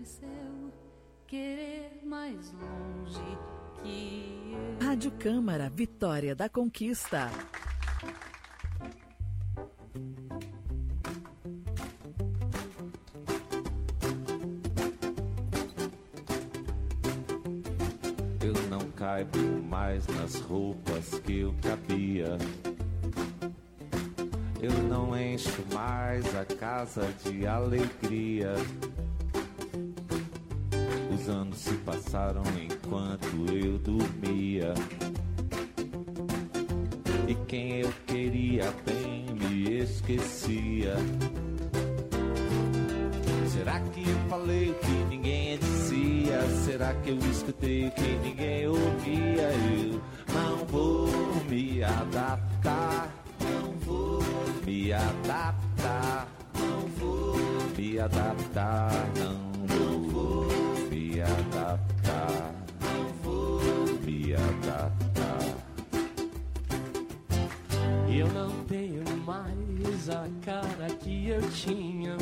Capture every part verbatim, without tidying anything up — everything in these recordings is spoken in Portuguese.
de seu querer mais longe que eu. Rádio Câmara, Vitória da Conquista. Eu não caibo mais nas roupas que eu cabia. Eu não encho mais a casa de alegria. Os anos se passaram enquanto eu dormia. E quem eu queria bem me esquecia. Será que eu falei o que ninguém dizia? Será que eu escutei o que ninguém ouvia? Eu não vou me adaptar. Não vou me adaptar. Não vou me adaptar. Não vou me adaptar. Não vou me adaptar. Eu não tenho mais a cara que eu tinha.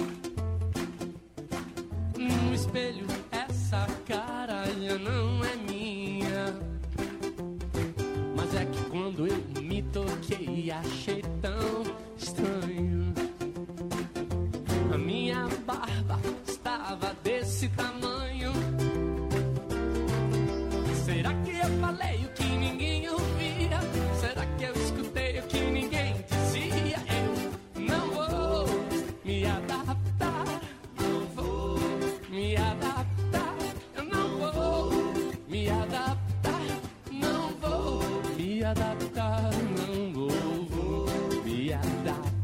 No espelho essa cara já não é minha. Mas é que quando eu me toquei achei tão estranho. A minha barba estava desse tamanho. Será que eu falei o que ninguém ouvia? Será que eu escutei o que ninguém dizia? Eu não vou me adaptar. Não vou me adaptar. Eu não vou me adaptar. Não vou me adaptar. Não vou me adaptar.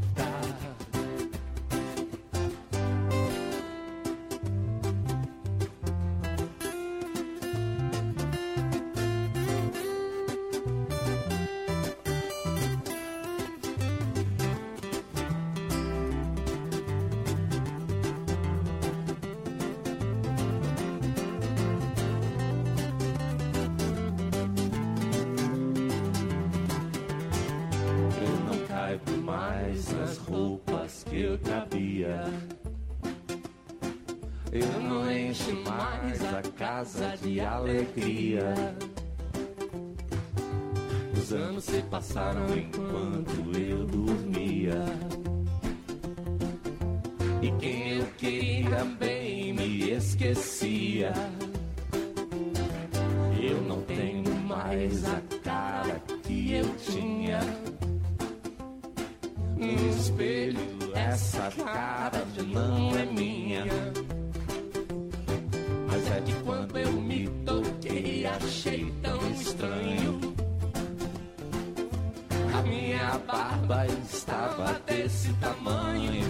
Mais nas roupas que eu cabia. Eu não encho mais a casa de alegria. Os anos se passaram enquanto eu dormia. E quem eu queria bem me esquecia. Eu não tenho mais a cara que eu tinha. No espelho essa cara já não é minha. Mas é que quando eu me toquei achei tão estranho. A minha barba estava desse tamanho.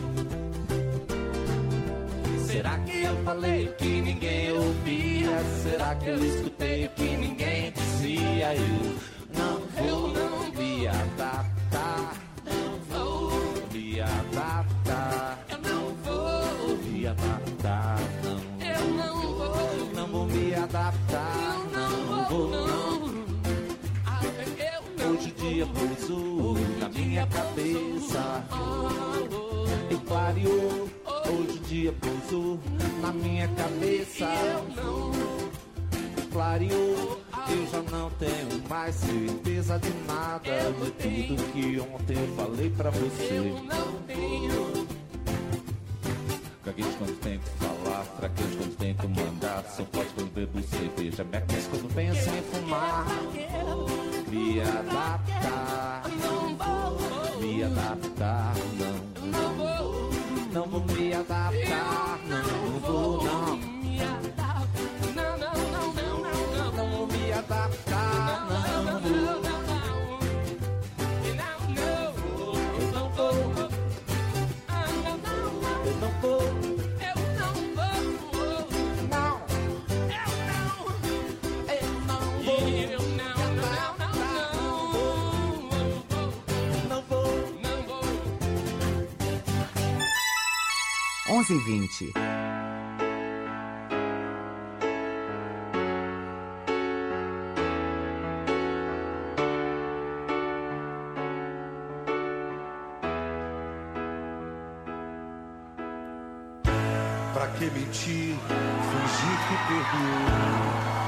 Será que eu falei o que ninguém ouvia? Será que eu escutei o que ninguém dizia? Eu não vou não me adaptar. Me adaptar. Eu não vou me adaptar, não. Eu não vou. Não vou me adaptar. Não, não vou, não. não. Hoje o dia pousou na minha cabeça e clareou. Hoje o dia pousou na minha cabeça e clareou. Eu já não tenho mais certeza de nada. De tudo que ontem eu falei pra você. Eu não tenho. Caguete quando tem que falar, fraquejo quando tem que mandar. Só pode quando bebo cerveja, me aqueço quando penso em fumar. Me adaptar, me adaptar, não. Não vou, não vou me adaptar, não vou, não. Não, não, não, não, não, não vou me adaptar, não vou. Eu não vou. Eu não vou. Eu não vou. Não. Eu não. Eu não vou. Eu não, não, não, não. Não vou. Não vou. onze e vinte. Pra que mentir, fingir que perdoou?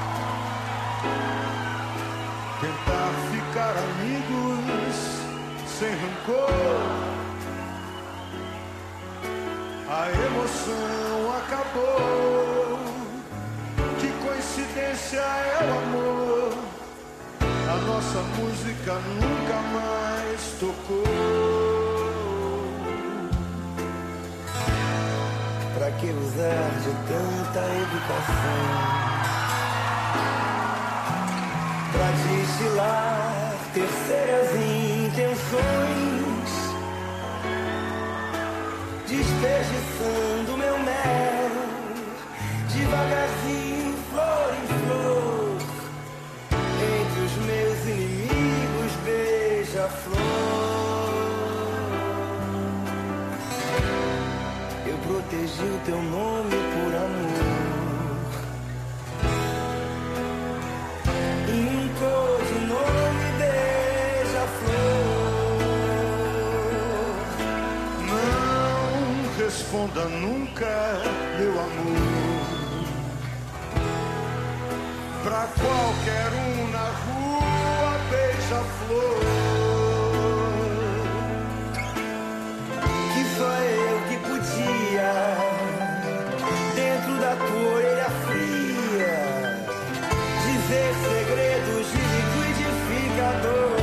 Tentar ficar amigos sem rancor. A emoção acabou. Que coincidência é o amor. A nossa música nunca mais tocou. Pra que usar de tanta educação? Pra destilar terceiras intenções, desperdiçando meu mel, devagarzinho, flor em flor, entre os meus inimigos, beija-flor. Eu protegi o teu nome por amor e um codinome, beija-flor. Não responda nunca, meu amor, pra qualquer um na rua, beija-flor. Que só eu que podia, dentro da tua orelha fria, dizer segredos de liquidificador.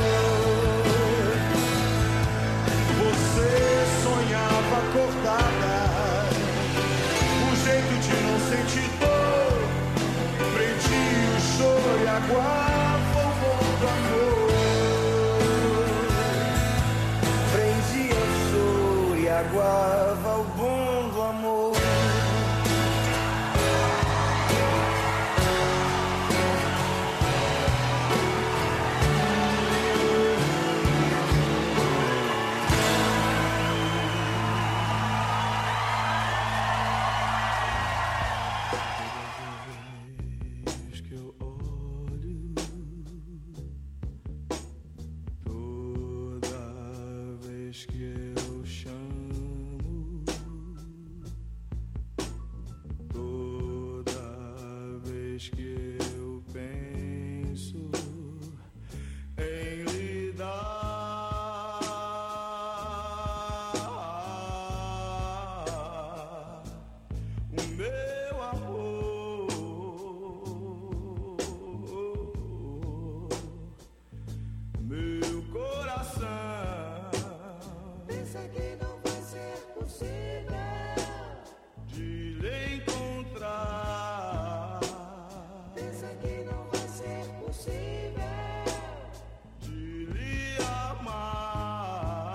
Você sonhava acordada, um jeito de não sentir dor. Prendi o choro e aguava o bom do amor. Prendi o choro e aguava o bom do amor.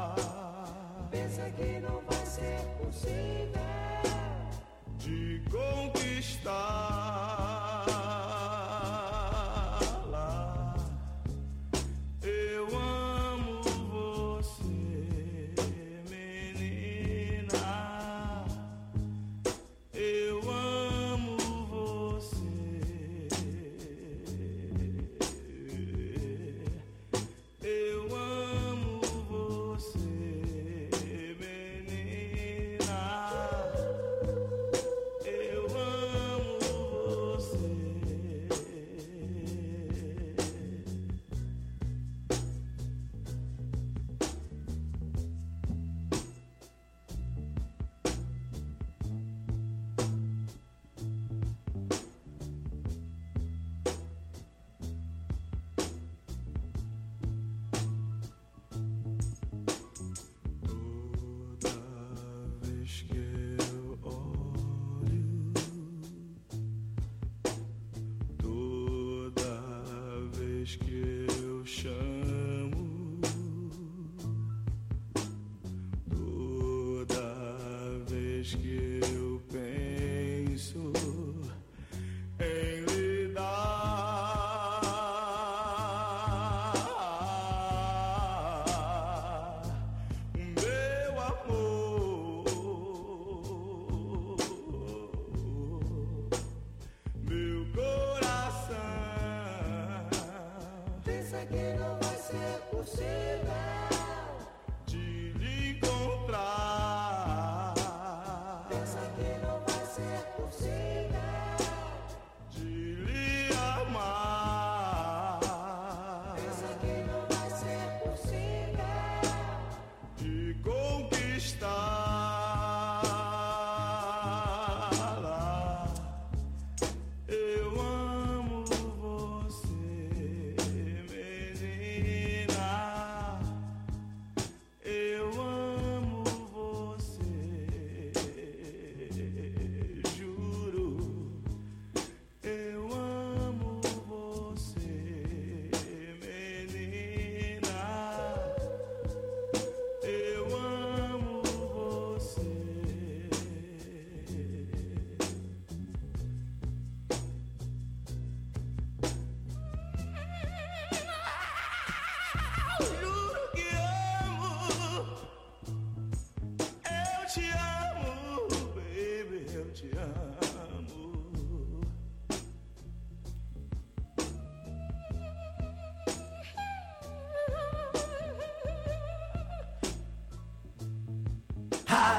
De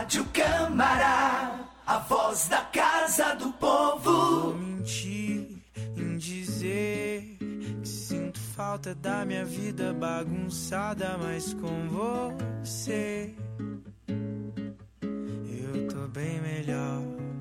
Rádio Câmara, a voz da Casa do Povo. Vou mentir em dizer que sinto falta da minha vida bagunçada, mas com você eu tô bem melhor.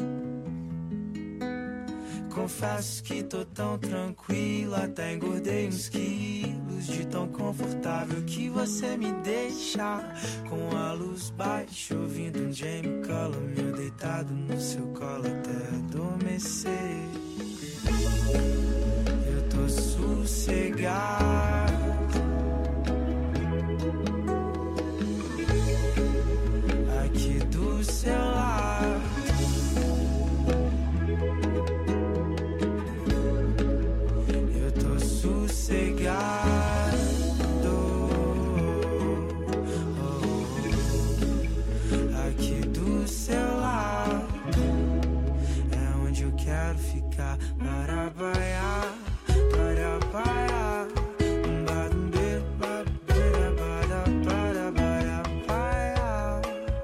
Confesso que tô tão tranquila, até engordei uns quilos de tão confortável que você me deixa. Com a luz baixa, ouvindo um Jamie Cullum, eu deitado no seu colo até adormecer. Eu tô sossegado, aqui do seu lado. Aqui do seu lado é onde eu quero ficar. Para baiar, para baiar, badumbe, babeira, para para baia, baia,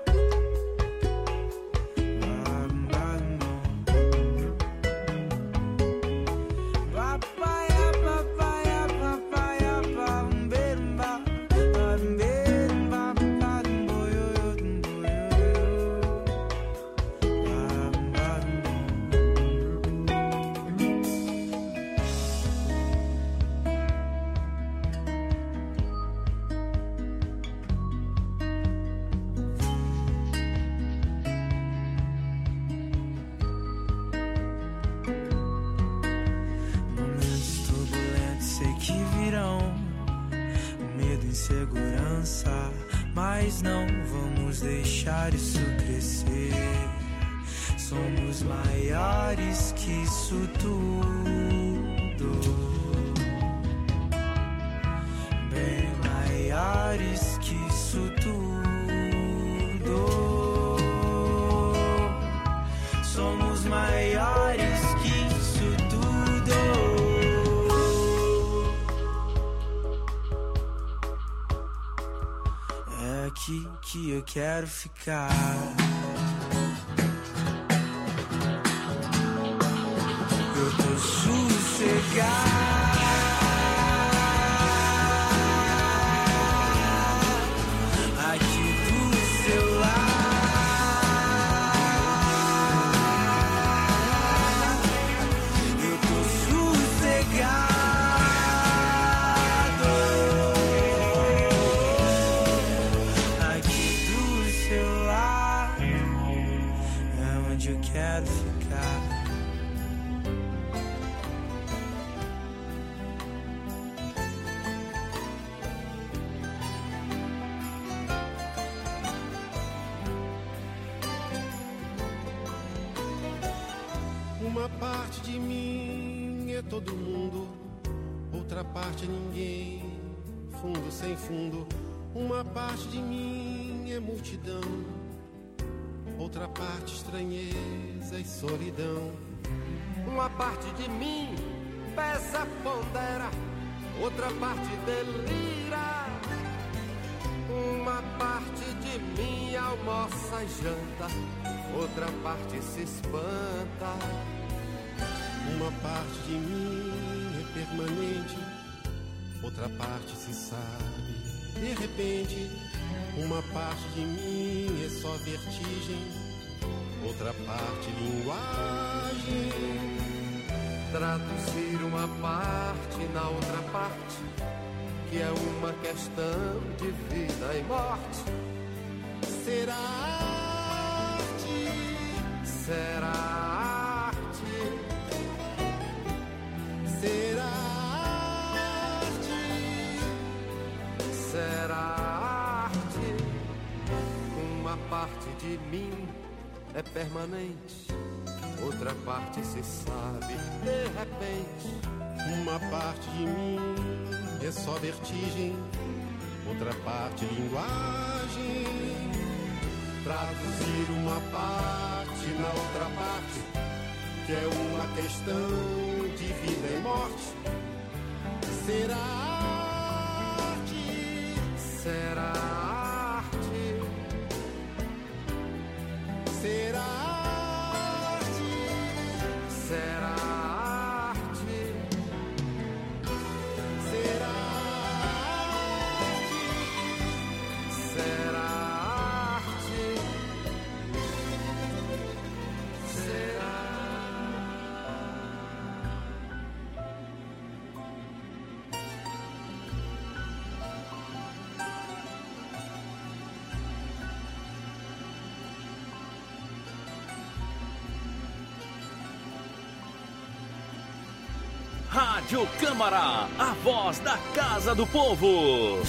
babaia, babaia, babaia, bamberba, bamberba, badumboyo, momentos turbulentos sei que virão, medo, insegurança, mas não vamos deixar isso crescer. Somos maiores que isso tudo, bem maiores que isso tudo. Somos maiores que isso tudo. É aqui que eu quero ficar. Eu tô sossegado, aqui do seu lado. Eu tô sossegado, aqui do seu lado é onde eu quero ficar. Uma parte de mim é todo mundo, outra parte é ninguém, fundo sem fundo. Uma parte de mim é multidão, outra parte estranheza e solidão. Uma parte de mim pesa, pondera, outra parte delira. Uma parte de mim almoça e janta, outra parte se espanta. Uma parte de mim é permanente, outra parte se sabe de repente. Uma parte de mim é só vertigem, outra parte linguagem. Traduzir uma parte na outra parte, que é uma questão de vida e morte. Será arte, será arte, será arte, será arte. Uma parte de mim é permanente, outra parte se sabe de repente. Uma parte de mim é só vertigem, outra parte linguagem. Traduzir uma parte na outra parte, que é uma questão de vida e morte. Será arte, será arte, Rádio Câmara, a voz da Casa do Povo.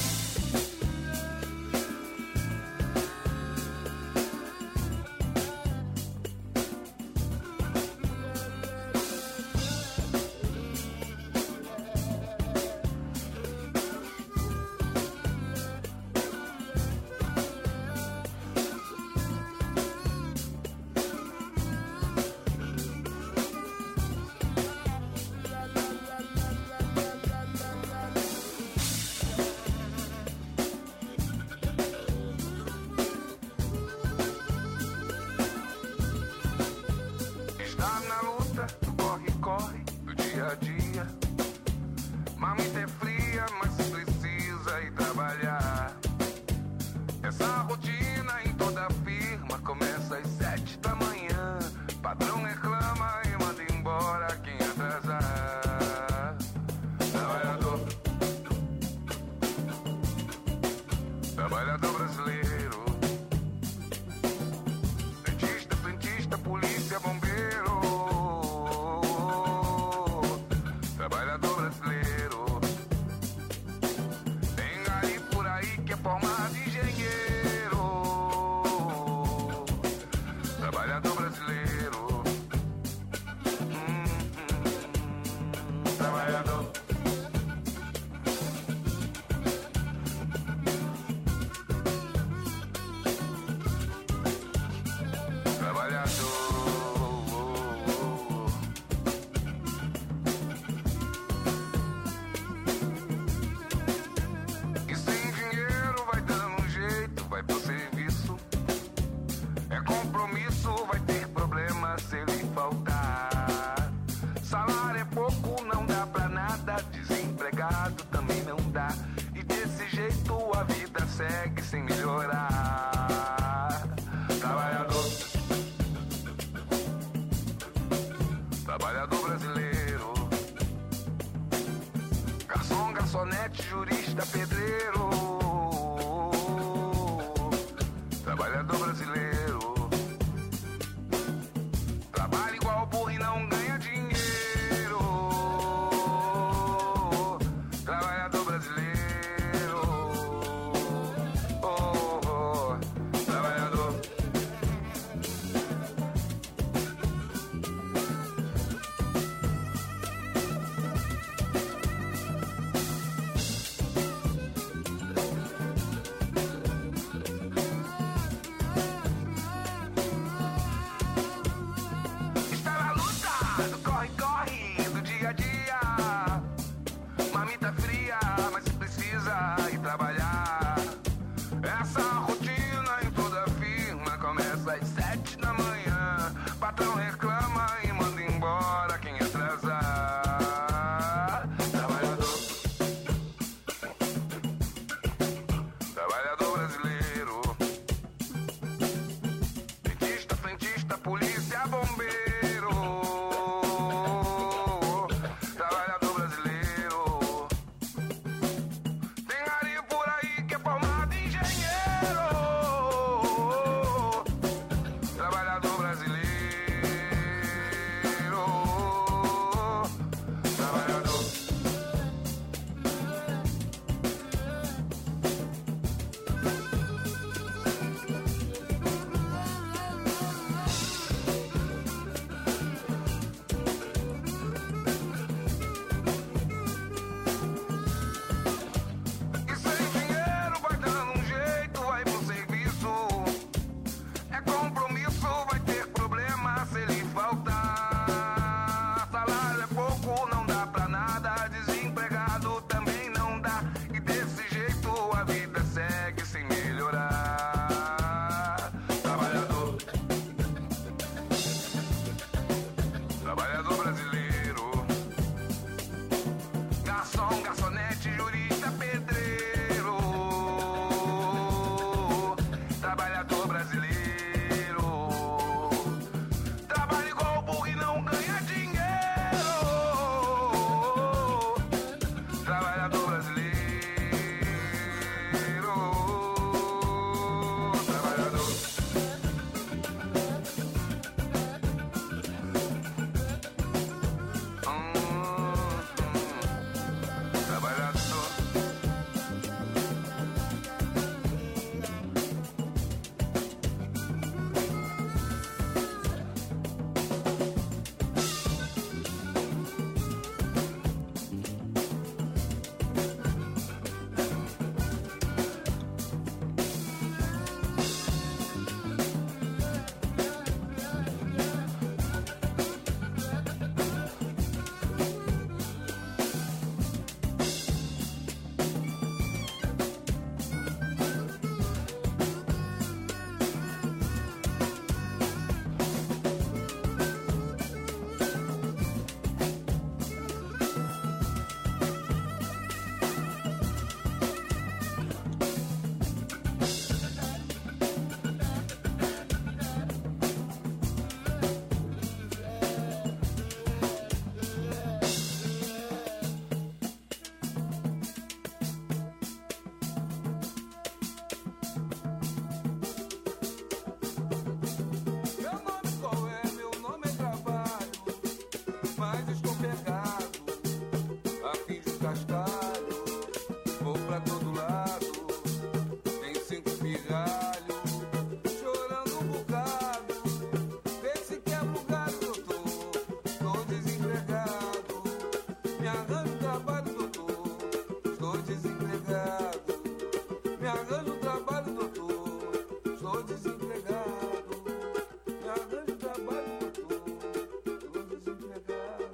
mas escorregado, a fim de cascalho, vou pra todo lado, tem cinco pirralhos, chorando um bocado, vê se quebra o galho, doutor, estou desempregado, me arranjo trabalho, doutor, estou desempregado, me arranjo trabalho, doutor, estou desempregado, me arranjo trabalho, doutor, estou desempregado.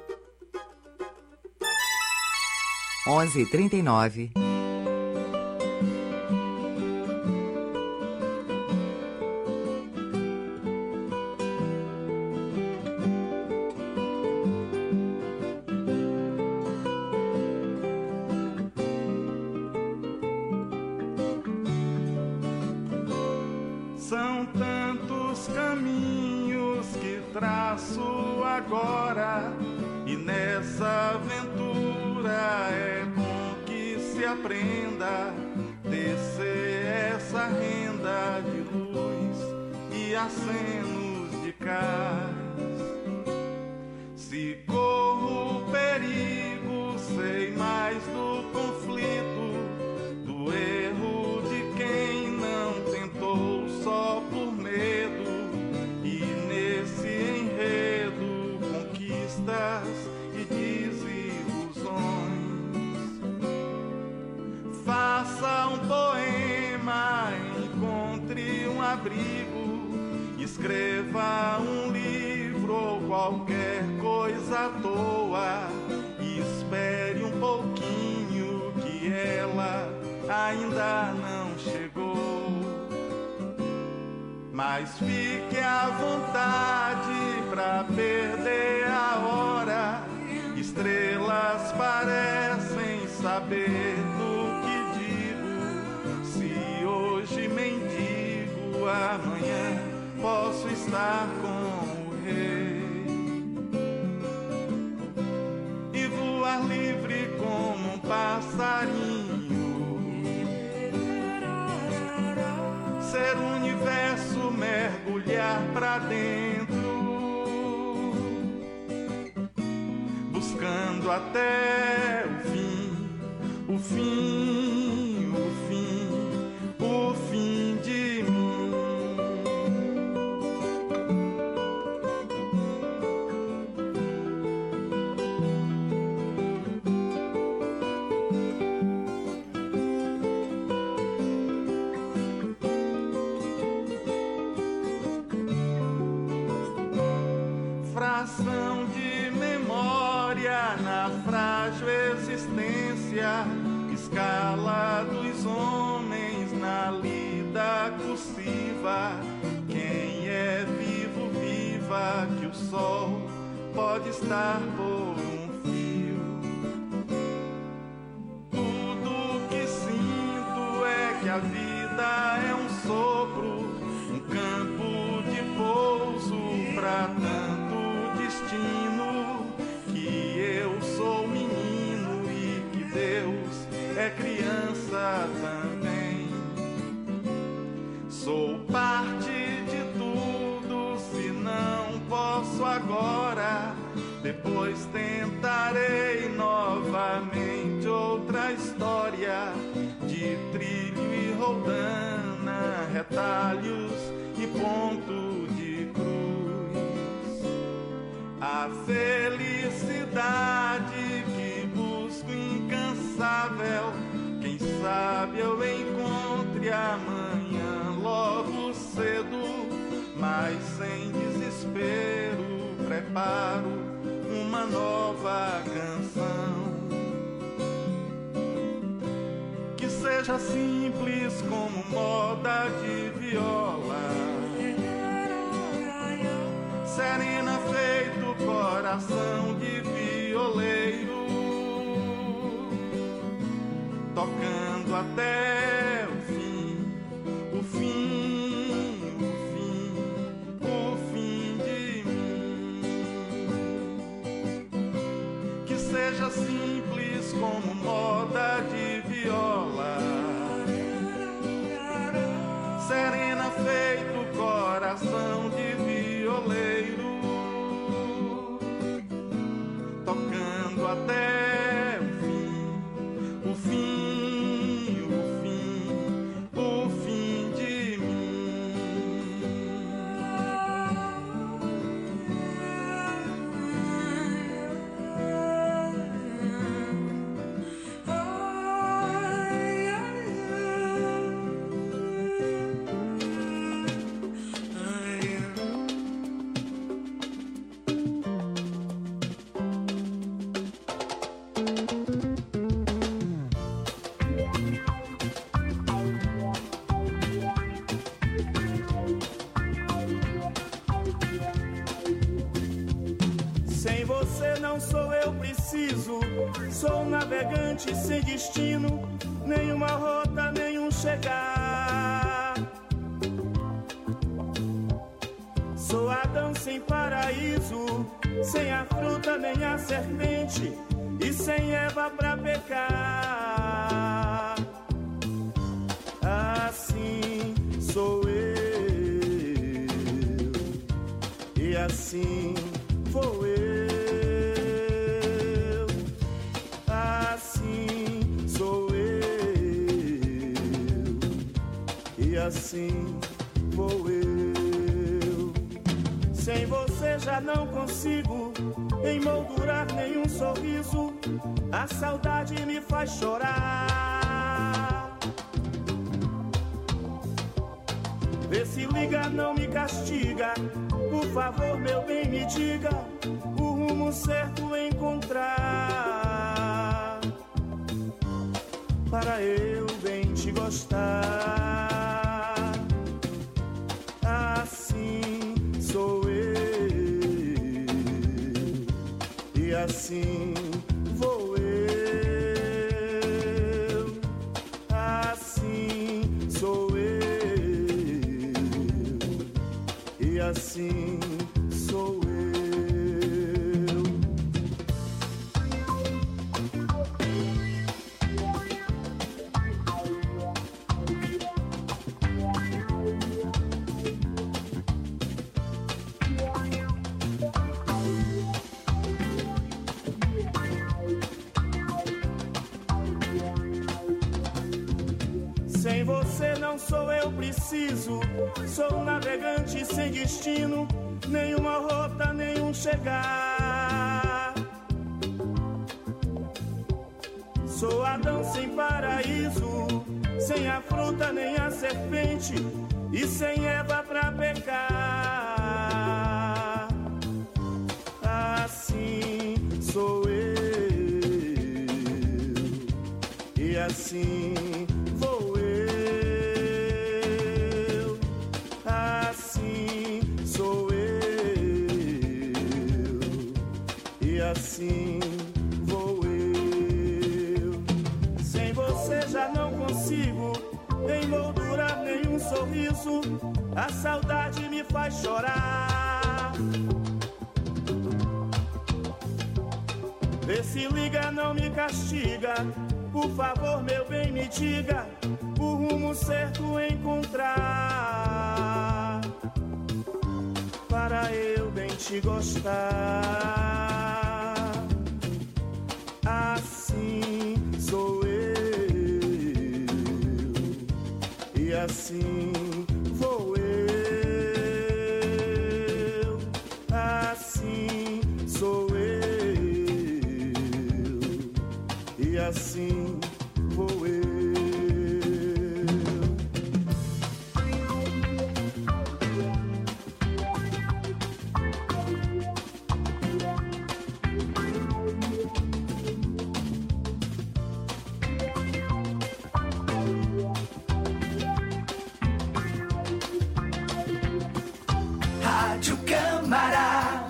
onze e trinta e nove. São tantos caminhos que traço agora, e nessa aventura é bom que se aprenda descer essa renda de luz e acenos de cais. Se corro perigo, sei mais do conflito, do erro de quem não tentou só por medo, e nesse enredo conquistas e desilusões. Faça um poema, encontre um abrigo, escreva um livro ou qualquer coisa à toa, e espere um pouquinho que ela ainda não chegou. Mas fique à vontade pra perder a hora, estrelas parecem saber do que digo. Se hoje mendigo, amanhã posso estar com o rei e voar livre como um passarinho, ser o universo, mergulhar pra dentro, buscando até o fim, o fim, o fim, o fim de mim. Fração de memória na frágil existência, escala dos homens na lida cursiva. Quem é vivo, viva, que o sol pode estar por um fio. Tudo que sinto é que a vida é um sopro, um campo de pouso pra tanto destino, que eu sou menino e que Deus é criança também. Sou parte de tudo, se não posso agora, depois tentarei novamente outra história de trilho e roldana, retalhos e ponto de cruz. A felicidade que busco incansável, quem sabe eu encontre amanhã logo cedo, mas sem desespero preparo uma nova canção, que seja simples como moda de viola, serena feito coração de violeiro, tocando até o fim, o fim, o fim, o fim de mim. Que seja simples como moda de viola, serena feito coração de violeiro, Sem você não sou eu preciso. Sou um navegante sem destino, nenhuma rota, nenhum chegar. Sou Adão sem paraíso, sem a fruta nem a serpente, e sem Eva pra pecar. Assim sou eu, e assim vou eu. Assim sou eu, e assim vou eu. Sem você já não consigo emoldurar nenhum sorriso. A saudade me faz chorar. Vê se liga, não me castiga. Por favor, meu bem, me diga o rumo certo encontrar, para eu bem te gostar. Assim sou eu, e assim vou eu. Assim sou eu, e assim sou eu. Sem você não sou eu preciso. Sou um navegante sem destino, nenhuma rota, nenhum chegar. Sou Adão sem paraíso, sem a fruta nem a serpente, e sem Eva pra pecar. Assim sou eu, e assim vou eu. Assim sou eu, e assim vou eu. Sem você já não consigo emoldurar nenhum sorriso. A saudade me faz chorar. Vê se liga, não me castiga. Por favor, meu bem, me diga o rumo certo encontrar, para eu bem te gostar. Assim sou eu, e assim vou eu. Assim sou eu, e assim vou eu. Rádio Câmara.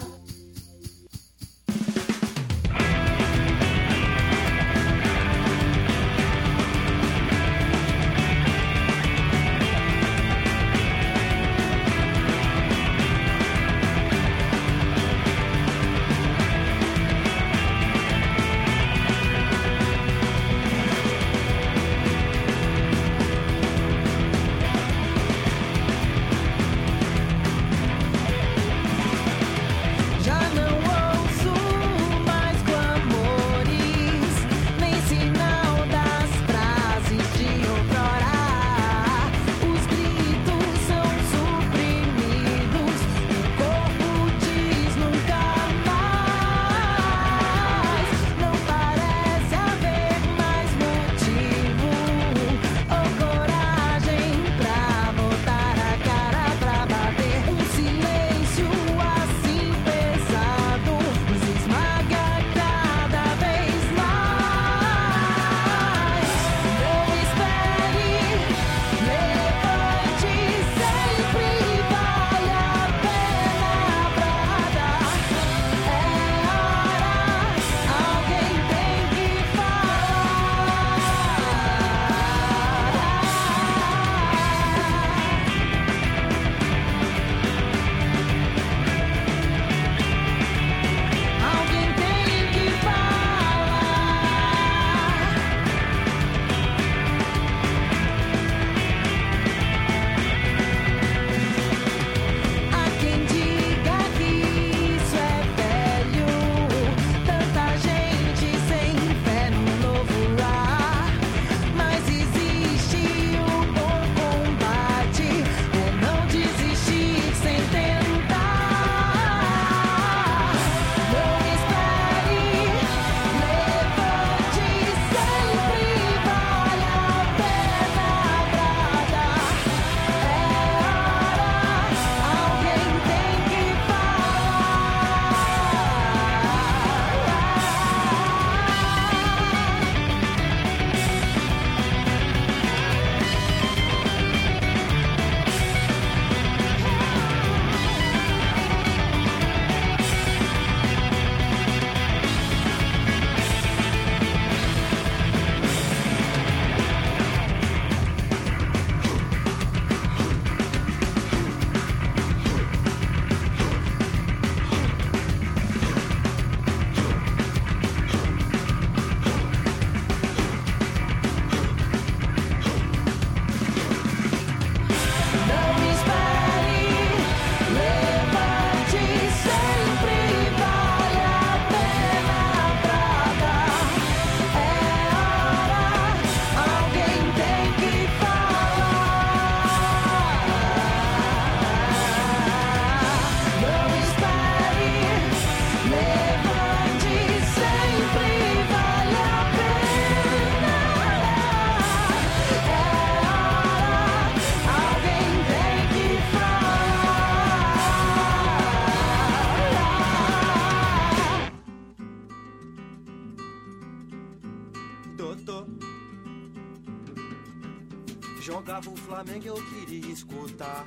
Cantava o Flamengo eu queria escutar.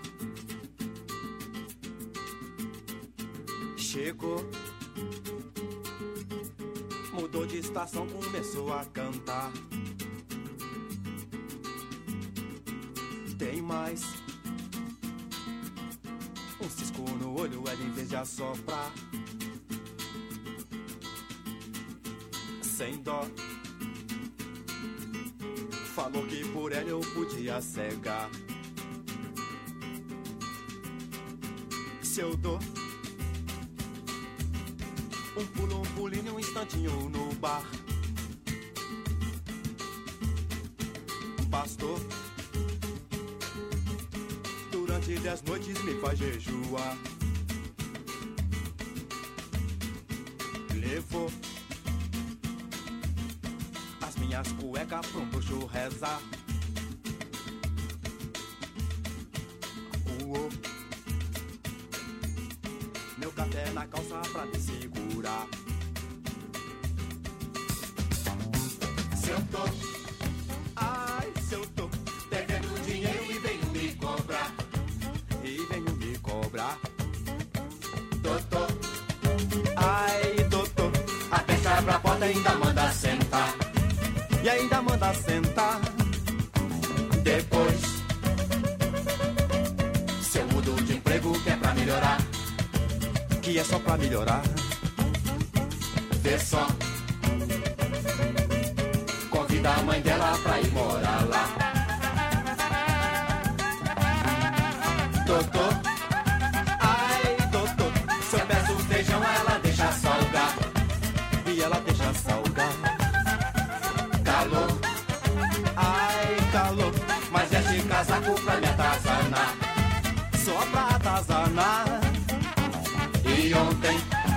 Chegou, mudou de estação, começou a cantar. Tem mais um cisco no olho, ele em vez de assoprar. Sem dó, falou que por ela eu podia cegar. Se eu dou um pulo, um pulinho, um instantinho no bar, pastor, durante dez noites me faz jejuar. Levou as minhas cuecas pra um bruxo rezar. Uou, meu café na calça pra me segurar. Se eu tô, ai, se eu tô devendo dinheiro e venho me cobrar, e venho me cobrar. Doutor, ai, doutor, a peça abre a porta e ainda manda sentar. E ainda manda sentar. Depois, se eu mudo de emprego que é pra melhorar, que é só pra melhorar, vê só, convida a mãe dela pra ir morar lá. Doutor, ai doutor, se eu peço feijão ela deixa salgar, e ela deixa salgar. Calor, ai calor, mas este casaco pra me atazanar, só pra atazanar. E ontem,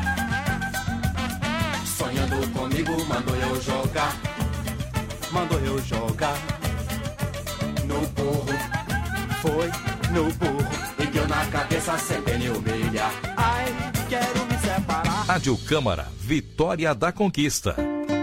sonhando comigo, mandou eu jogar, mandou eu jogar no burro, foi no burro, e deu na cabeça sem me humilhar. Ai, quero me separar. Rádio Câmara, Vitória da Conquista.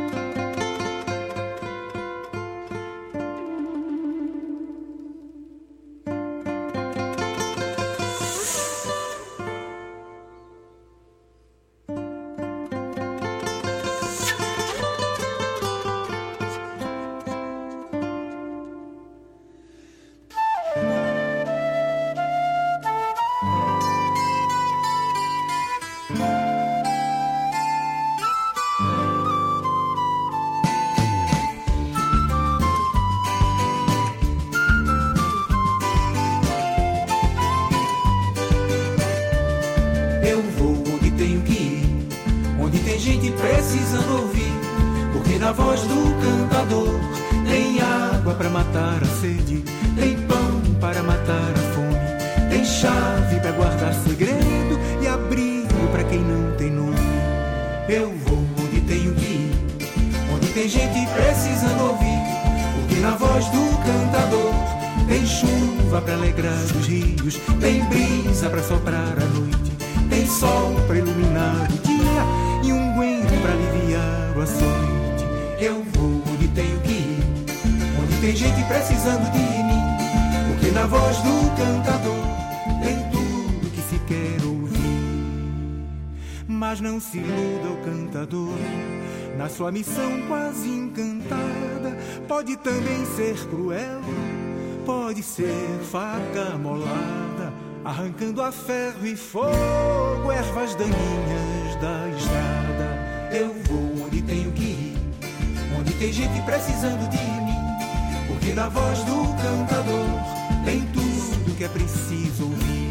Sua missão quase encantada pode também ser cruel, pode ser faca molada, arrancando a ferro e fogo ervas daninhas da estrada. Eu vou onde tenho que ir, onde tem gente precisando de mim, porque na voz do cantador tem tudo que é preciso ouvir.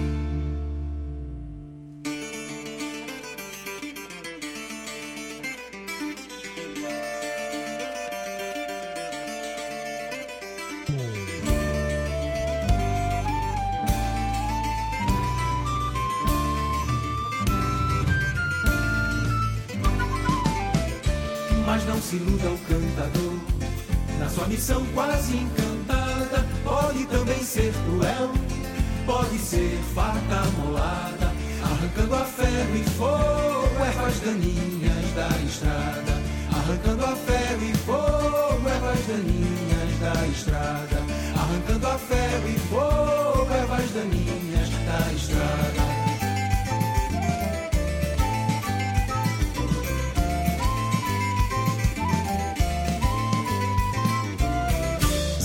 Mas não se iluda o cantador, na sua missão quase encantada, pode também ser cruel, pode ser faca molada, arrancando a ferro e fogo ervas daninhas da estrada, arrancando a ferro e fogo ervas daninhas da estrada, arrancando a ferro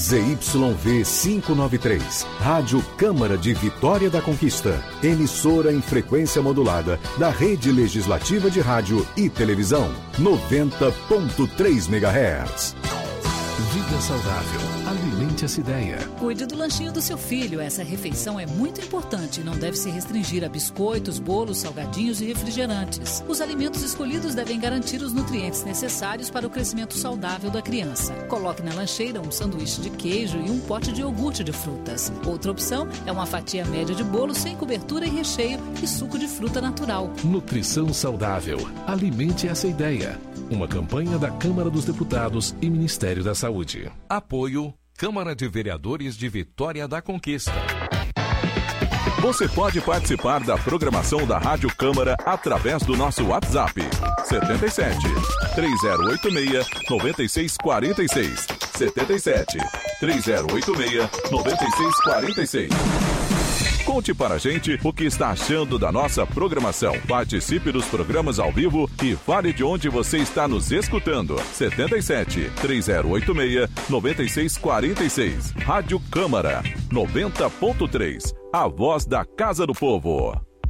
Z Y V quinhentos e noventa e três, Rádio Câmara de Vitória da Conquista, emissora em frequência modulada da Rede Legislativa de Rádio e Televisão, noventa ponto três megahertz. Vida saudável. Alimente essa ideia. Cuide do lanchinho do seu filho. Essa refeição é muito importante e não deve se restringir a biscoitos, bolos, salgadinhos e refrigerantes. Os alimentos escolhidos devem garantir os nutrientes necessários para o crescimento saudável da criança. Coloque na lancheira um sanduíche de queijo e um pote de iogurte de frutas. Outra opção é uma fatia média de bolo sem cobertura e recheio e suco de fruta natural. Nutrição saudável. Alimente essa ideia. Uma campanha da Câmara dos Deputados e Ministério da Saúde. Apoio Câmara de Vereadores de Vitória da Conquista. Você pode participar da programação da Rádio Câmara através do nosso WhatsApp setenta e sete, três zero oito seis, nove seis quatro seis setenta e sete, três zero oito seis, nove seis quatro seis. Conte para a gente o que está achando da nossa programação. Participe dos programas ao vivo e fale de onde você está nos escutando. setenta e sete, três zero oito seis, nove seis quatro seis. Rádio Câmara, noventa ponto três. A voz da Casa do Povo.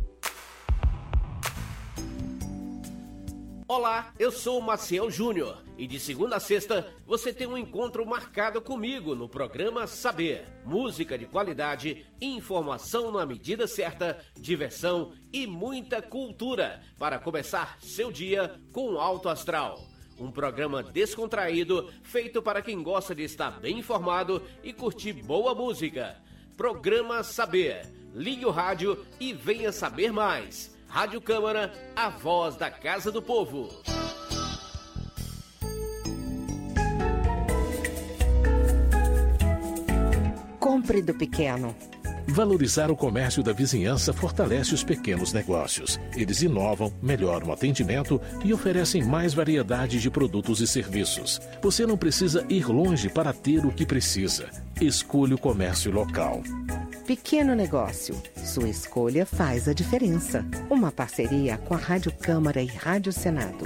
Olá, eu sou o Maciel Júnior e de segunda a sexta você tem um encontro marcado comigo no programa Saber. Música de qualidade, informação na medida certa, diversão e muita cultura para começar seu dia com alto astral. Um programa descontraído, feito para quem gosta de estar bem informado e curtir boa música. Programa Saber. Ligue o rádio e venha saber mais. Rádio Câmara, a voz da Casa do Povo. Compre do pequeno. Valorizar o comércio da vizinhança fortalece os pequenos negócios. Eles inovam, melhoram o atendimento e oferecem mais variedade de produtos e serviços. Você não precisa ir longe para ter o que precisa. Escolha o comércio local. Pequeno negócio. Sua escolha faz a diferença. Uma parceria com a Rádio Câmara e Rádio Senado.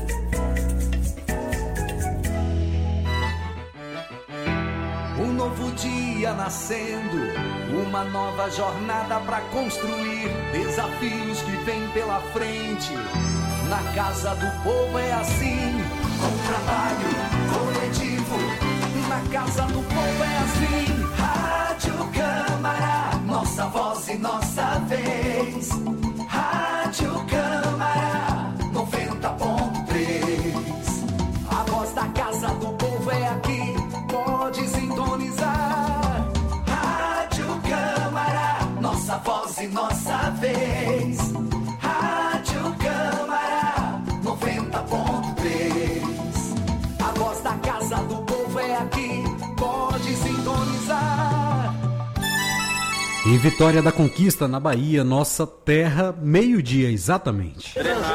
Um novo dia nascendo, uma nova jornada para construir desafios que vêm pela frente. Na Casa do Povo é assim, com trabalho coletivo. Na Casa do Povo é assim, Rádio Câmara, nossa voz e nossa vez. Rádio Câmara, noventa ponto três. A voz da Casa do Povo é aqui, pode sintonizar. Rádio Câmara, nossa voz e nossa vez. Rádio Câmara, noventa ponto três. A voz da Casa do Povo é aqui, pode sintonizar. Em Vitória da Conquista, na Bahia, nossa terra, meio-dia exatamente.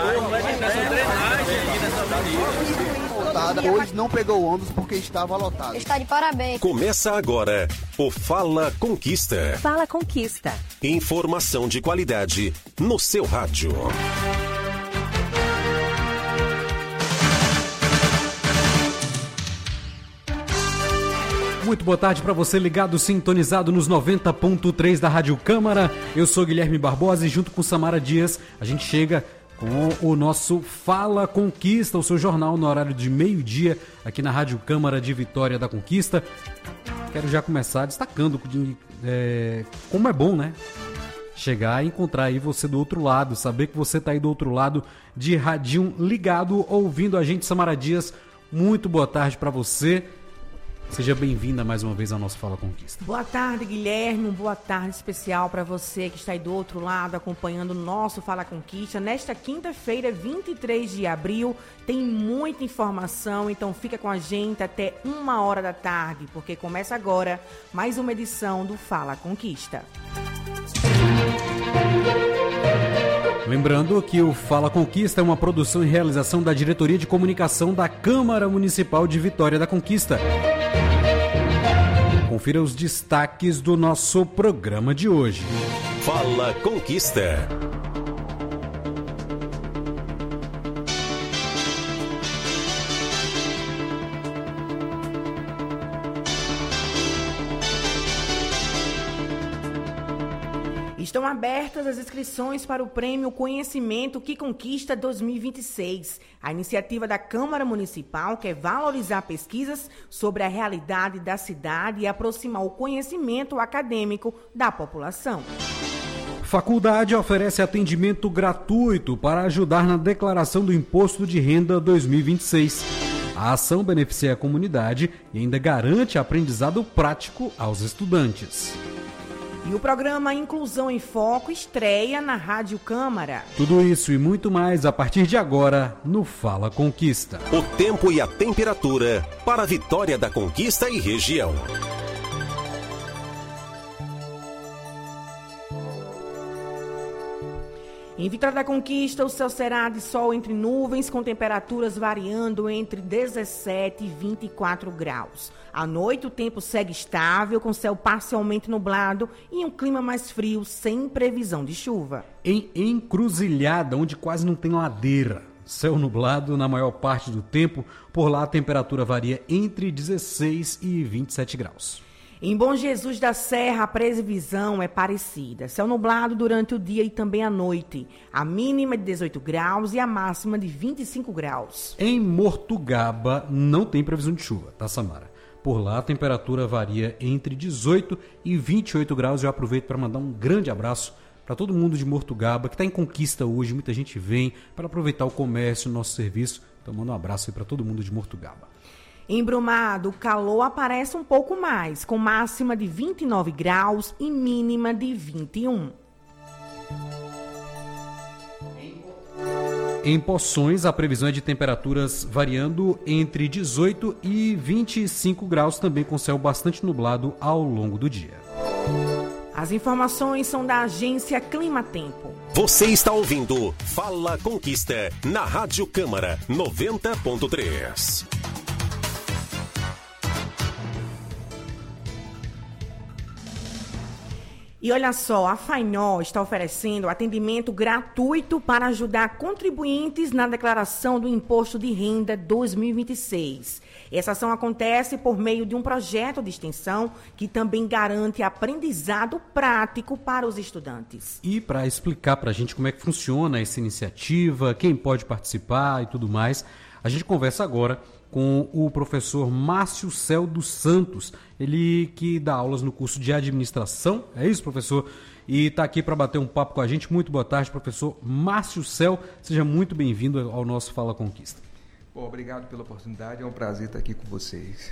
Hoje não pegou ônibus porque estava lotado. Está de parabéns. Começa agora o Fala Conquista. Fala Conquista. Informação de qualidade no seu rádio. Muito boa tarde para você ligado, sintonizado nos noventa ponto três da Rádio Câmara. Eu sou Guilherme Barbosa e junto com Samara Dias a gente chega com o nosso Fala Conquista, o seu jornal no horário de meio-dia aqui na Rádio Câmara de Vitória da Conquista. Quero já começar destacando de, é, como é bom, né? Chegar e encontrar aí você do outro lado, saber que você tá aí do outro lado de radinho ligado, ouvindo a gente. Samara Dias, muito boa tarde para você. Seja bem-vinda mais uma vez ao nosso Fala Conquista. Boa tarde, Guilherme. Boa tarde especial para você que está aí do outro lado acompanhando o nosso Fala Conquista. Nesta quinta-feira, vinte e três de abril, tem muita informação, então fica com a gente até uma hora da tarde, porque começa agora mais uma edição do Fala Conquista. Lembrando que o Fala Conquista é uma produção e realização da Diretoria de Comunicação da Câmara Municipal de Vitória da Conquista. Confira os destaques do nosso programa de hoje. Fala Conquista. Estão abertas as inscrições para o Prêmio Conhecimento que Conquista dois mil e vinte e seis. A iniciativa da Câmara Municipal quer valorizar pesquisas sobre a realidade da cidade e aproximar o conhecimento acadêmico da população. Faculdade oferece atendimento gratuito para ajudar na declaração do Imposto de Renda dois mil e vinte e seis. A ação beneficia a comunidade e ainda garante aprendizado prático aos estudantes. E o programa Inclusão em Foco estreia na Rádio Câmara. Tudo isso e muito mais a partir de agora no Fala Conquista. O tempo e a temperatura para a Vitória da Conquista e região. Em Vitória da Conquista, o céu será de sol entre nuvens, com temperaturas variando entre dezessete e vinte e quatro graus. À noite, o tempo segue estável, com céu parcialmente nublado e um clima mais frio, sem previsão de chuva. Em Encruzilhada, onde quase não tem ladeira, céu nublado na maior parte do tempo, por lá a temperatura varia entre dezesseis e vinte e sete graus. Em Bom Jesus da Serra, a previsão é parecida. Céu nublado durante o dia e também à noite. A mínima de dezoito graus e a máxima de vinte e cinco graus. Em Mortugaba não tem previsão de chuva, tá, Samara? Por lá a temperatura varia entre dezoito e vinte e oito graus. Eu aproveito para mandar um grande abraço para todo mundo de Mortugaba, que está em Conquista hoje. Muita gente vem para aproveitar o comércio, o nosso serviço. Então manda um abraço aí para todo mundo de Mortugaba. Em Brumado, o calor aparece um pouco mais, com máxima de vinte e nove graus e mínima de vinte e um. Em Poções, a previsão é de temperaturas variando entre dezoito e vinte e cinco graus, também com céu bastante nublado ao longo do dia. As informações são da agência Climatempo. Você está ouvindo Fala Conquista, na Rádio Câmara noventa ponto três. E olha só, a Fainó está oferecendo atendimento gratuito para ajudar contribuintes na declaração do Imposto de Renda dois mil e vinte e seis. Essa ação acontece por meio de um projeto de extensão que também garante aprendizado prático para os estudantes. E para explicar para a gente como é que funciona essa iniciativa, quem pode participar e tudo mais, a gente conversa agora com o professor Márcio Cel dos Santos, ele que dá aulas no curso de administração, é isso, professor? E está aqui para bater um papo com a gente. Muito boa tarde, professor Márcio Cel, seja muito bem-vindo ao nosso Fala Conquista. Bom, obrigado pela oportunidade, é um prazer estar aqui com vocês.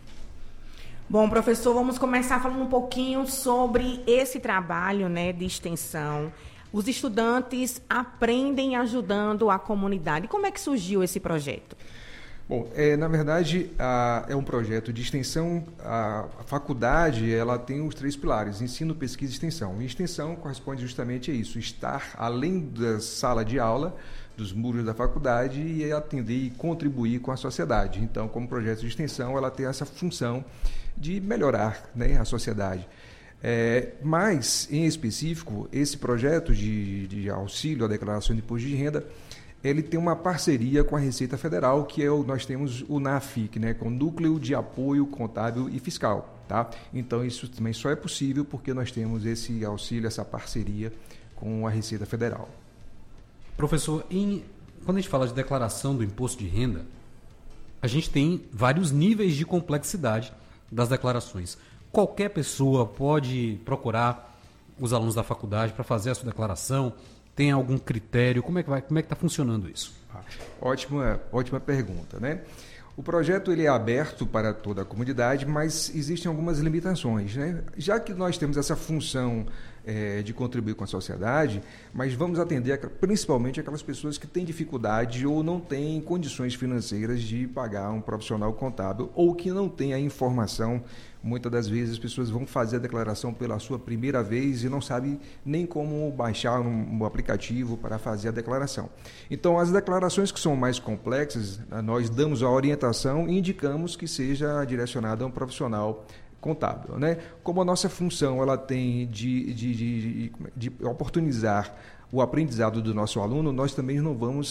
Bom, professor, vamos começar falando um pouquinho sobre esse trabalho, né, de extensão. Os estudantes aprendem ajudando a comunidade. Como é que surgiu esse projeto? Bom, é, na verdade, a, é um projeto de extensão. A, a faculdade ela tem os três pilares: ensino, pesquisa e extensão. E extensão corresponde justamente a isso, estar além da sala de aula, dos muros da faculdade, e atender e contribuir com a sociedade. Então, como projeto de extensão, ela tem essa função de melhorar, né, a sociedade. É, mas, em específico, esse projeto de, de auxílio à declaração de imposto de renda, ele tem uma parceria com a Receita Federal, que é o, nós temos o NAFIC, né, que é o Núcleo de Apoio Contábil e Fiscal. Tá? Então, isso também só é possível porque nós temos esse auxílio, essa parceria com a Receita Federal. Professor, em, quando a gente fala de declaração do imposto de renda, a gente tem vários níveis de complexidade das declarações. Qualquer pessoa pode procurar os alunos da faculdade para fazer a sua declaração? Tem algum critério? Como é que vai, como é que está funcionando isso? Ah, ótima, ótima pergunta, né? O projeto ele é aberto para toda a comunidade, mas existem algumas limitações, né? Já que nós temos essa função é, de contribuir com a sociedade, mas vamos atender principalmente aquelas pessoas que têm dificuldade ou não têm condições financeiras de pagar um profissional contábil ou que não têm a informação. Muitas das vezes as pessoas vão fazer a declaração pela sua primeira vez e não sabem nem como baixar um, um aplicativo para fazer a declaração. Então, as declarações que são mais complexas, nós damos a orientação e indicamos que seja direcionada a um profissional contábil, né? Como a nossa função ela tem de, de, de, de, de oportunizar o aprendizado do nosso aluno, nós também não vamos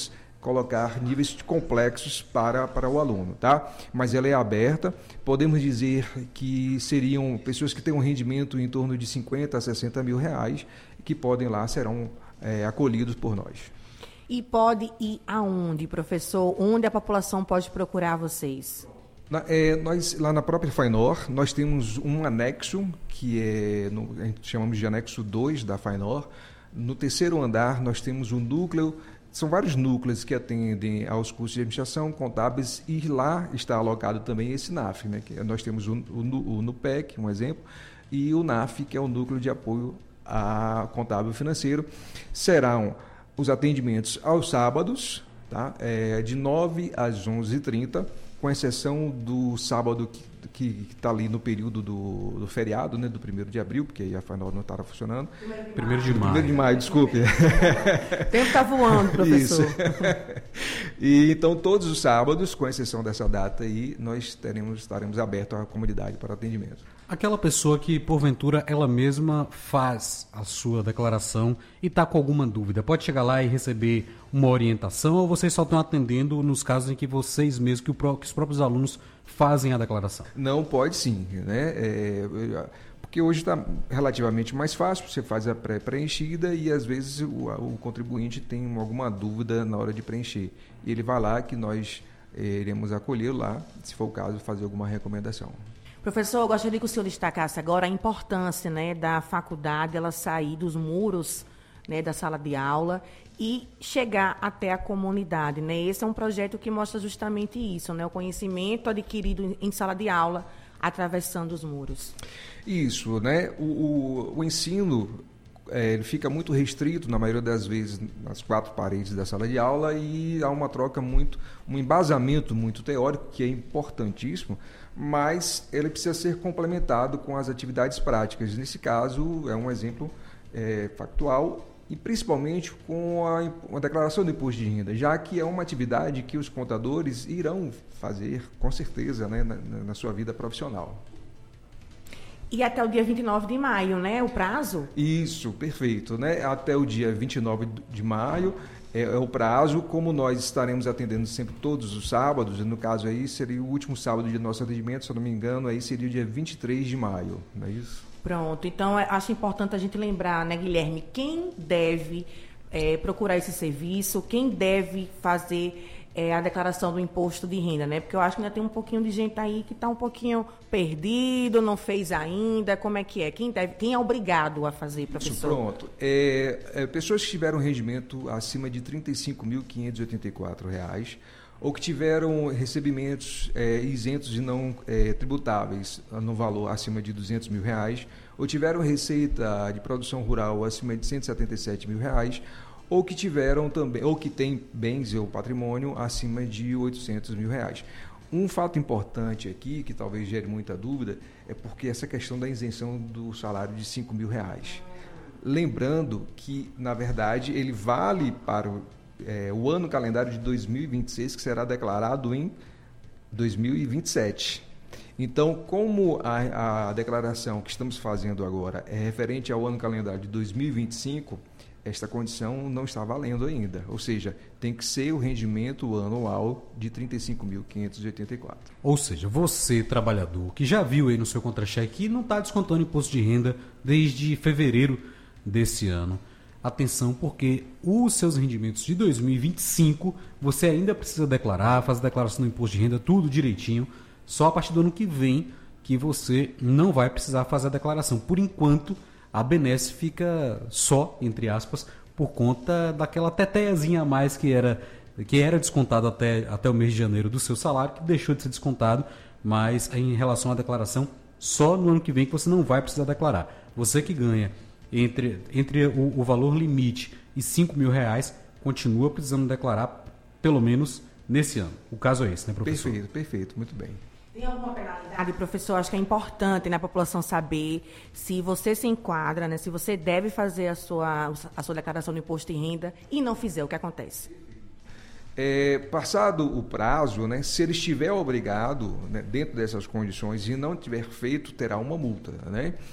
colocar níveis complexos para, para o aluno, tá? Mas ela é aberta, podemos dizer que seriam pessoas que têm um rendimento em torno de cinquenta a sessenta mil reais, que podem lá, serão é, acolhidos por nós. E pode ir aonde, professor? Onde a população pode procurar vocês? Na, é, nós, lá na própria Fainor, nós temos um anexo, que é, no, a gente chamamos de anexo dois da Fainor. No terceiro andar, nós temos um núcleo, são vários núcleos que atendem aos cursos de administração, contábeis, e lá está alocado também esse N A F, né? Que nós temos o, o, o NUPEC, um exemplo, e o N A F, que é o Núcleo de Apoio a Contábil Financeiro. Serão os atendimentos aos sábados, tá? É, de nove às onze e trinta, com exceção do sábado que está ali no período do, do feriado, né, do primeiro de abril, porque aí a Fainor não estava funcionando. Primeiro de maio. Primeiro de maio, desculpe. O tempo está voando, professor. Isso. E, então, todos os sábados, com exceção dessa data aí, nós teremos, estaremos abertos à comunidade para atendimento. Aquela pessoa que, porventura, ela mesma faz a sua declaração e está com alguma dúvida, pode chegar lá e receber uma orientação, ou vocês só estão atendendo nos casos em que vocês mesmos, que, o, que os próprios alunos fazem a declaração? Não, pode sim, né? É, porque hoje está relativamente mais fácil, você faz a pré-preenchida e às vezes o, o contribuinte tem alguma dúvida na hora de preencher. E ele vai lá que nós é, iremos acolher lá, se for o caso, fazer alguma recomendação. Professor, eu gostaria que o senhor destacasse agora a importância, né, da faculdade ela sair dos muros, né, da sala de aula e chegar até a comunidade, né? Esse é um projeto que mostra justamente isso, né? O conhecimento adquirido em sala de aula, atravessando os muros. Isso, né? O, o, o ensino é, ele fica muito restrito, na maioria das vezes, nas quatro paredes da sala de aula, e há uma troca muito, um embasamento muito teórico, que é importantíssimo, mas ele precisa ser complementado com as atividades práticas. Nesse caso, é um exemplo é, factual, e principalmente com a, a declaração do imposto de renda, já que é uma atividade que os contadores irão fazer, com certeza, né, na, na sua vida profissional. E até o dia vinte e nove de maio, né, o prazo? Isso, perfeito, né? Até o dia vinte e nove de maio é, é o prazo. Como nós estaremos atendendo sempre todos os sábados, no caso aí seria o último sábado de nosso atendimento, se eu não me engano, aí seria o dia vinte e três de maio, não é isso? Pronto, então acho importante a gente lembrar, né, Guilherme, quem deve é, procurar esse serviço, quem deve fazer é, a declaração do imposto de renda, né? Porque eu acho que ainda tem um pouquinho de gente aí que está um pouquinho perdido, não fez ainda, como é que é? Quem, deve, quem é obrigado a fazer, professor? Isso, pronto. É, é, pessoas que tiveram rendimento acima de trinta e cinco mil quinhentos e oitenta e quatro reais, ou que tiveram recebimentos é, isentos e não é, tributáveis no valor acima de duzentos mil reais, ou tiveram receita de produção rural acima de cento e setenta e sete mil reais, ou que tiveram também, ou que têm bens ou patrimônio acima de oitocentos mil reais. Um fato importante aqui, que talvez gere muita dúvida, é porque essa questão da isenção do salário de cinco mil reais. Lembrando que, na verdade, ele vale para o É, o ano calendário de dois mil e vinte e seis, que será declarado em dois mil e vinte e sete. Então, como a, a declaração que estamos fazendo agora é referente ao ano calendário de dois mil e vinte e cinco, esta condição não está valendo ainda. Ou seja, tem que ser o rendimento anual de trinta e cinco mil quinhentos e oitenta e quatro. Ou seja, você, trabalhador, que já viu aí no seu contra-cheque que não está descontando imposto de renda desde fevereiro desse ano, atenção, porque os seus rendimentos de dois mil e vinte e cinco você ainda precisa declarar, fazer a declaração do imposto de renda, tudo direitinho. Só a partir do ano que vem que você não vai precisar fazer a declaração. Por enquanto, a benesse fica só, entre aspas, por conta daquela teteazinha a mais que era, que era descontado até, até o mês de janeiro do seu salário, que deixou de ser descontado, mas em relação à declaração, só no ano que vem que você não vai precisar declarar. Você que ganha entre, entre o, o valor limite e cinco mil reais, continua precisando declarar pelo menos nesse ano. O caso é esse, né, professor? Perfeito, perfeito, muito bem. Tem alguma penalidade, professor? Acho que é importante, né, a população saber se você se enquadra, né, se você deve fazer a sua, a sua declaração do imposto de renda e não fizer, o que acontece? É, passado o prazo, né, se ele estiver obrigado, né, dentro dessas condições e não tiver feito, terá uma multa, né?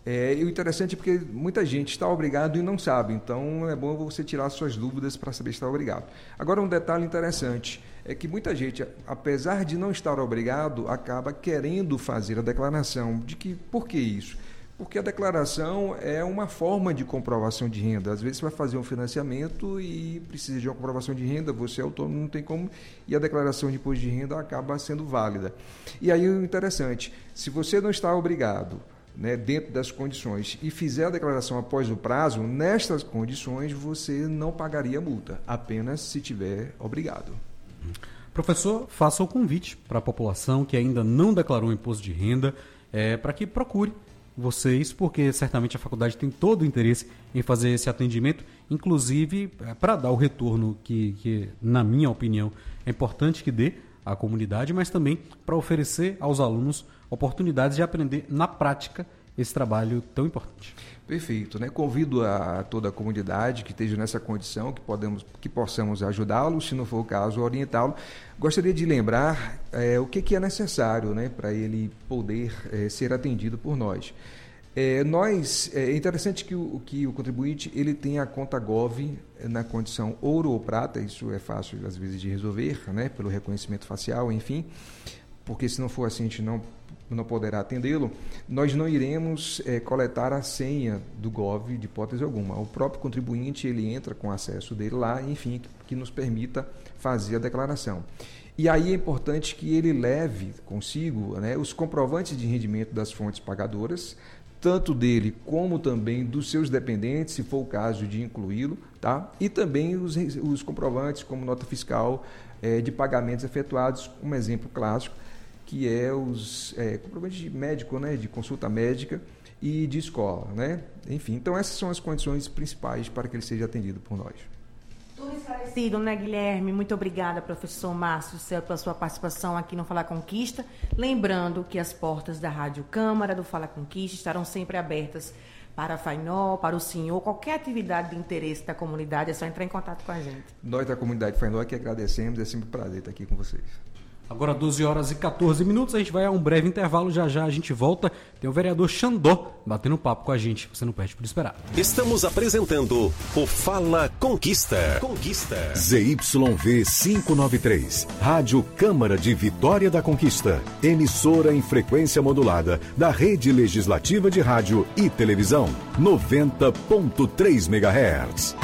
É, e o interessante é porque muita gente está obrigado e não sabe, então é bom você tirar suas dúvidas para saber se está obrigado. Agora, um detalhe interessante é que muita gente, apesar de não estar obrigado, acaba querendo fazer a declaração. De que, por que isso? Porque a declaração é uma forma de comprovação de renda. Às vezes você vai fazer um financiamento e precisa de uma comprovação de renda, você é autônomo, não tem como, e a declaração de imposto de renda acaba sendo válida. E aí o interessante, se você não está obrigado, né, dentro das condições, e fizer a declaração após o prazo, nestas condições você não pagaria multa, apenas se tiver obrigado. Professor, faça o convite para a população que ainda não declarou imposto de renda, é, para que procure vocês, porque certamente a faculdade tem todo o interesse em fazer esse atendimento, inclusive é, para dar o retorno que, que, na minha opinião, é importante que dê à comunidade, mas também para oferecer aos alunos oportunidades de aprender na prática esse trabalho tão importante. Perfeito, né? Convido a toda a comunidade que esteja nessa condição, que, podemos, que possamos ajudá-lo, se não for o caso, orientá-lo. Gostaria de lembrar é, o que, que é necessário, né, para ele poder é, ser atendido por nós. É, nós, é interessante que o, que o contribuinte ele tenha a conta Gov na condição ouro ou prata, isso é fácil às vezes de resolver, né, pelo reconhecimento facial, enfim, porque se não for assim a gente não não poderá atendê-lo, nós não iremos é, coletar a senha do Gov de hipótese alguma. O próprio contribuinte, ele entra com acesso dele lá, enfim, que, que nos permita fazer a declaração. E aí é importante que ele leve consigo, né, os comprovantes de rendimento das fontes pagadoras, tanto dele como também dos seus dependentes, se for o caso de incluí-lo, tá? E também os, os comprovantes como nota fiscal é, de pagamentos efetuados, um exemplo clássico, que é os é, comprovantes de médico, né, de consulta médica e de escola, né? Enfim, então essas são as condições principais para que ele seja atendido por nós. Tudo esclarecido, né, Guilherme? Muito obrigada, professor Márcio Céu, pela sua participação aqui no Fala Conquista. Lembrando que as portas da Rádio Câmara, do Fala Conquista, estarão sempre abertas para a Fainó, para o senhor, qualquer atividade de interesse da comunidade, é só entrar em contato com a gente. Nós da comunidade Fainó que agradecemos, é sempre um prazer estar aqui com vocês. Agora doze horas e catorze minutos, a gente vai a um breve intervalo, já já a gente volta. Tem o vereador Xandó batendo papo com a gente, você não perde por esperar. Estamos apresentando o Fala Conquista. Conquista. Z Y V quinhentos e noventa e três, Rádio Câmara de Vitória da Conquista, emissora em frequência modulada da Rede Legislativa de Rádio e Televisão, noventa ponto três megahertz.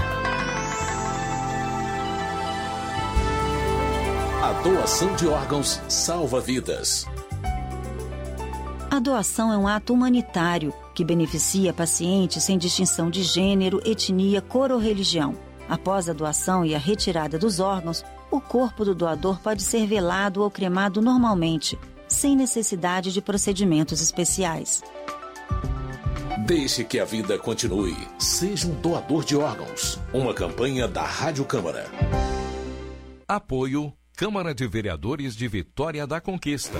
A doação de órgãos salva vidas. A doação é um ato humanitário que beneficia pacientes sem distinção de gênero, etnia, cor ou religião. Após a doação e a retirada dos órgãos, o corpo do doador pode ser velado ou cremado normalmente, sem necessidade de procedimentos especiais. Deixe que a vida continue. Seja um doador de órgãos. Uma campanha da Rádio Câmara. Apoio Câmara de Vereadores de Vitória da Conquista.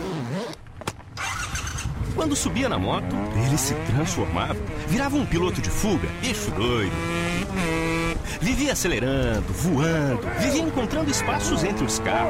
Quando subia na moto, ele se transformava, virava um piloto de fuga, eixo doido. Vivia acelerando, voando, vivia encontrando espaços entre os carros.